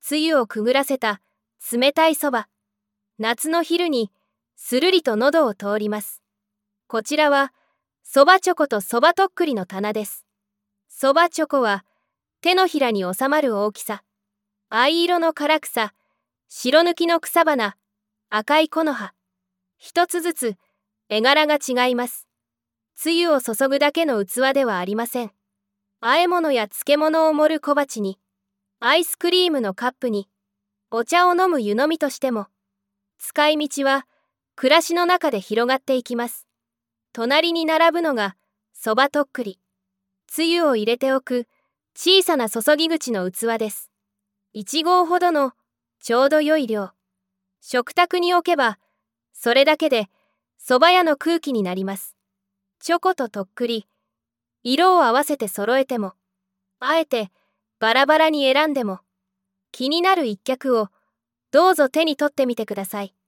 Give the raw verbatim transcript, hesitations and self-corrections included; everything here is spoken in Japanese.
梅雨をくぐらせた冷たいそば。夏の昼にするりと喉を通ります。こちらはそばチョコとそばとっくりの棚です。そばチョコは手のひらに収まる大きさ。藍色の唐草、白抜きの草花、赤い木の葉。一つずつ絵柄が違います。つゆを注ぐだけの器ではありません。和え物や漬物を盛る小鉢に、アイスクリームのカップに、お茶を飲む湯飲みとしても、使い道は暮らしの中で広がっていきます。隣に並ぶのがそばとっくり。つゆを入れておく小さな注ぎ口の器です。いち合ほどのちょうど良い量。食卓に置けば、それだけで蕎麦屋の空気になります。チョコととっくり、色を合わせて揃えても、あえてバラバラに選んでも、気になる一脚をどうぞ手に取ってみてください。